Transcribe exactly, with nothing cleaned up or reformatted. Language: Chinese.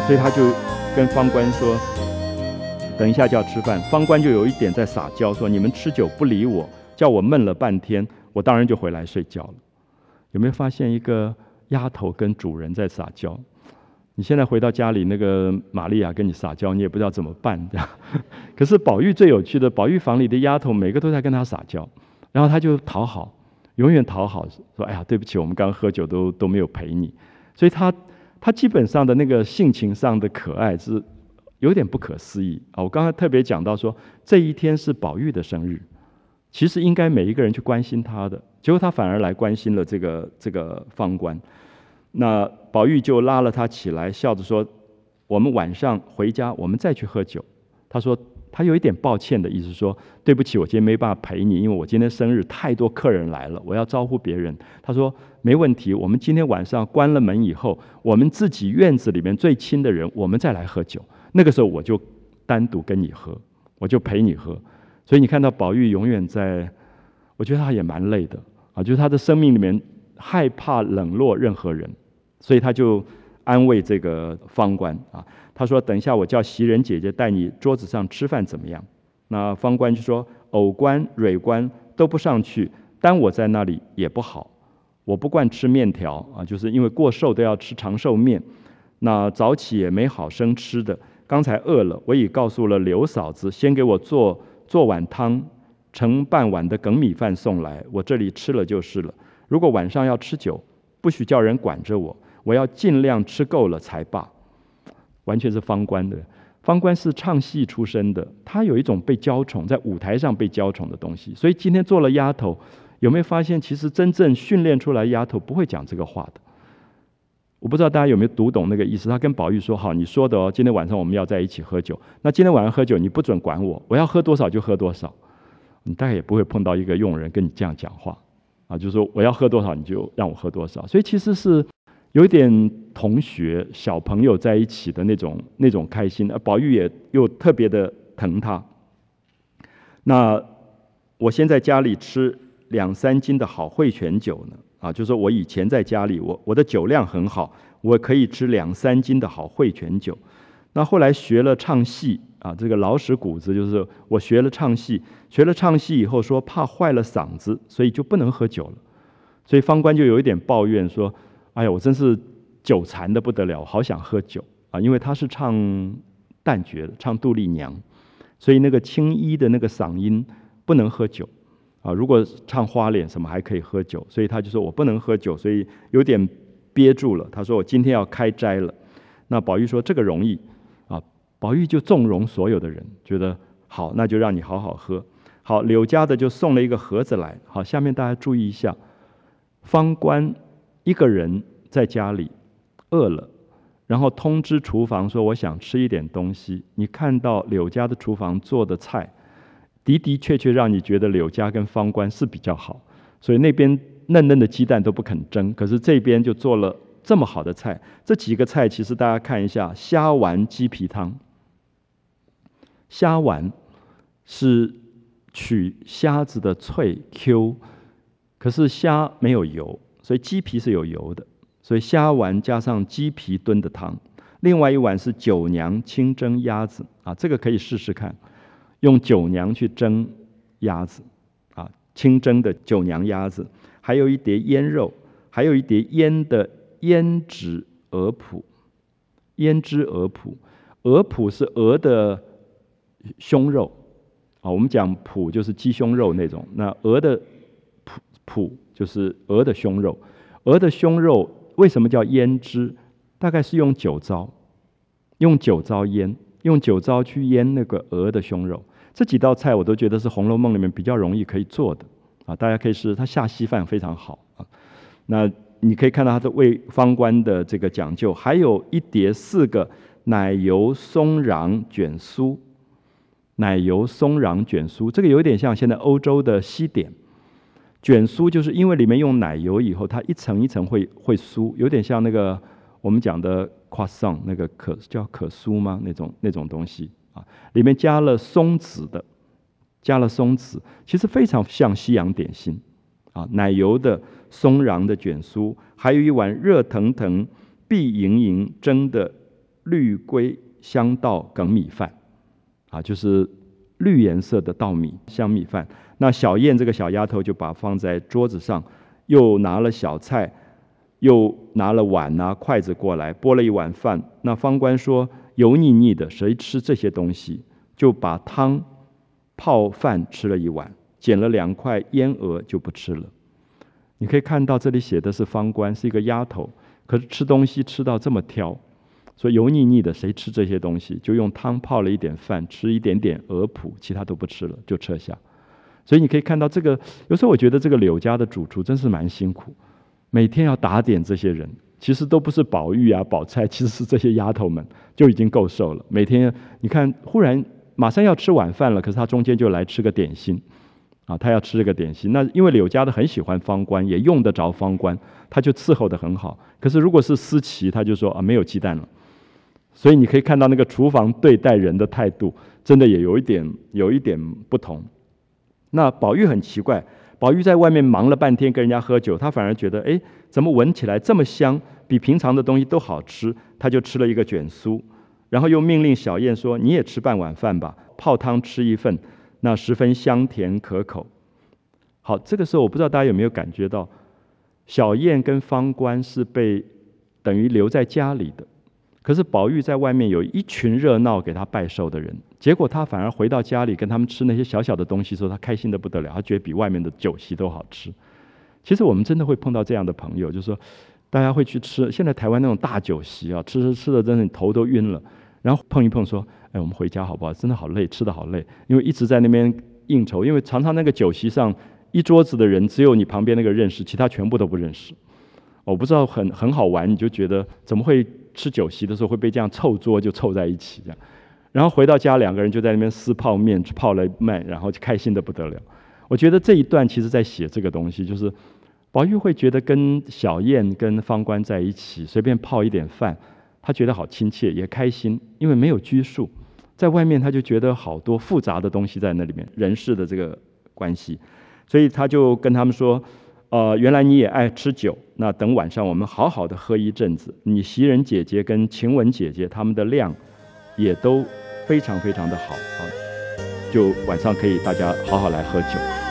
所以他就跟方官说，等一下就要吃饭。方官就有一点在撒娇，说你们吃酒不理我，叫我闷了半天，我当然就回来睡觉了。有没有发现一个丫头跟主人在撒娇？你现在回到家里，那个玛利亚跟你撒娇，你也不知道怎么办，这样。可是宝玉最有趣的，宝玉房里的丫头每个都在跟他撒娇，然后他就讨好，永远讨好，说：“哎呀，对不起，我们刚刚喝酒都都没有陪你。”所以他他基本上的那个性情上的可爱是有点不可思议啊！我刚才特别讲到说，这一天是宝玉的生日，其实应该每一个人去关心他的，结果他反而来关心了这个这个方官。那宝玉就拉了他起来，笑着说：“我们晚上回家，我们再去喝酒。”他说他有一点抱歉的意思，说：“对不起，我今天没办法陪你，因为我今天生日，太多客人来了，我要招呼别人。”他说：“没问题，我们今天晚上关了门以后，我们自己院子里面最亲的人，我们再来喝酒。那个时候我就单独跟你喝，我就陪你喝。”所以你看到宝玉永远在，我觉得他也蛮累的啊，就是他的生命里面害怕冷落任何人。所以他就安慰这个方官啊，他说：“等一下我叫袭人姐姐带你桌子上吃饭怎么样？”那方官就说：“藕官、蕊官都不上去，单我在那里也不好。我不惯吃面条啊，就是因为过寿都要吃长寿面。那早起也没好生吃的，刚才饿了，我已告诉了刘嫂子，先给我做做碗汤，盛半碗的梗米饭送来，我这里吃了就是了。如果晚上要吃酒，不许叫人管着我。我要尽量吃够了才罢。”完全是方官的。方官是唱戏出身的，他有一种被娇宠，在舞台上被娇宠的东西。所以今天做了丫头，有没有发现，其实真正训练出来丫头不会讲这个话的？我不知道大家有没有读懂那个意思。他跟宝玉说：“好，你说的哦，今天晚上我们要在一起喝酒。那今天晚上喝酒，你不准管我，我要喝多少就喝多少。你大概也不会碰到一个佣人跟你这样讲话啊，就是说我要喝多少你就让我喝多少。所以其实是有一点同学小朋友在一起的那种那种开心，而宝玉也又特别的疼他。那我先在家里吃两三斤的好汇泉酒呢，啊，就是说我以前在家里，我我的酒量很好，我可以吃两三斤的好汇泉酒。那后来学了唱戏啊，这个老使骨子就是我学了唱戏，学了唱戏以后说怕坏了嗓子，所以就不能喝酒了。所以方官就有一点抱怨说：“哎呀，我真是酒馋的不得了，好想喝酒啊！”因为他是唱旦角的，唱杜丽娘，所以那个青衣的那个嗓音不能喝酒啊。如果唱花脸什么还可以喝酒，所以他就说我不能喝酒，所以有点憋住了。他说我今天要开斋了。那宝玉说这个容易啊，宝玉就纵容所有的人，觉得好，那就让你好好喝。好，柳家的就送了一个盒子来。好，下面大家注意一下，方官一个人在家里饿了，然后通知厨房说我想吃一点东西。你看到柳家的厨房做的菜，的的确确让你觉得柳家跟方官是比较好，所以那边嫩嫩的鸡蛋都不肯蒸，可是这边就做了这么好的菜。这几个菜其实大家看一下，虾丸鸡皮汤。虾丸是取虾子的脆 Q， 可是虾没有油，所以鸡皮是有油的，所以虾丸加上鸡皮炖的汤。另外一碗是九娘清蒸鸭子啊，这个可以试试看，用九娘去蒸鸭子啊，清蒸的九娘鸭子，还有一碟腌肉，还有一碟腌的胭脂鹅脯。胭脂鹅脯，鹅脯是鹅的胸肉啊，我们讲脯就是鸡胸肉那种，那鹅的脯脯就是鹅的胸肉。鹅的胸肉为什么叫胭脂？大概是用酒糟，用酒糟腌，用酒糟去腌那个鹅的胸肉。这几道菜我都觉得是《红楼梦》里面比较容易可以做的啊，大家可以试试，它下稀饭非常好啊。那你可以看到它的为方官的这个讲究，还有一碟四个奶油松瓤卷酥。奶油松瓤卷酥，这个有点像现在欧洲的西点。卷酥就是因为里面用奶油以后，它一层一层会会酥，有点像那个我们讲的 croissant 那个可叫可酥吗？那种那种东西啊，里面加了松子的，加了松子，其实非常像西洋点心啊。奶油的松瓤的卷酥，还有一碗热腾腾、碧莹莹蒸的绿龟香稻梗米饭，啊，就是绿颜色的稻米香米饭。那小燕这个小丫头就把放在桌子上，又拿了小菜，又拿了碗啊筷子过来，拨了一碗饭。那方官说油腻腻的，谁吃这些东西？就把汤泡饭吃了一碗，捡了两块烟鹅就不吃了。你可以看到这里写的是方官，是一个丫头，可是吃东西吃到这么挑，说油腻腻的，谁吃这些东西？就用汤泡了一点饭，吃一点点鹅脯，其他都不吃了，就撤下。所以你可以看到这个，有时候我觉得这个柳家的主厨真是蛮辛苦，每天要打点这些人，其实都不是宝玉啊、宝钗，其实是这些丫头们就已经够受了。每天你看，忽然马上要吃晚饭了，可是他中间就来吃个点心，啊，他要吃这个点心。那因为柳家的很喜欢方官，也用得着方官，他就伺候得很好。可是如果是思琪，他就说啊，没有鸡蛋了。所以你可以看到那个厨房对待人的态度，真的也有一点有一点不同。那宝玉很奇怪，宝玉在外面忙了半天跟人家喝酒，他反而觉得，哎，怎么闻起来这么香，比平常的东西都好吃，他就吃了一个卷酥，然后又命令小燕说，你也吃半碗饭吧，泡汤吃一份，那十分香甜可口。好，这个时候我不知道大家有没有感觉到，小燕跟方官是被等于留在家里的，可是宝玉在外面有一群热闹给他拜寿的人，结果他反而回到家里跟他们吃那些小小的东西的时候，他开心得不得了，他觉得比外面的酒席都好吃。其实我们真的会碰到这样的朋友，就是说大家会去吃，现在台湾那种大酒席啊，吃吃吃的真的头都晕了，然后碰一碰说，哎，我们回家好不好？真的好累，吃的好累，因为一直在那边应酬，因为常常那个酒席上一桌子的人只有你旁边那个认识，其他全部都不认识。我不知道很很好玩，你就觉得怎么会吃酒席的时候会被这样凑桌就凑在一起这样，然后回到家两个人就在那边撕泡面，泡了面，然后就开心得不得了。我觉得这一段其实在写这个东西，就是宝玉会觉得跟小燕跟方官在一起随便泡一点饭，他觉得好亲切也开心，因为没有拘束。在外面他就觉得好多复杂的东西在那里面，人事的这个关系，所以他就跟他们说，呃，原来你也爱吃酒，那等晚上我们好好的喝一阵子。你袭人姐姐跟晴雯姐姐她们的量也都非常非常的好啊，就晚上可以大家好好来喝酒。